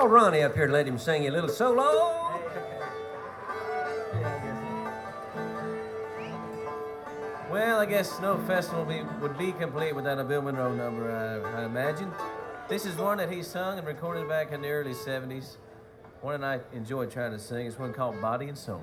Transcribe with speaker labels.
Speaker 1: call Ronnie up here to let him sing you a little solo. Well, I guess no festival would be complete without a Bill Monroe number, I imagine. This is one that he sung and recorded back in the early 70s. One that I enjoyed trying to sing. It's one called Body and Soul.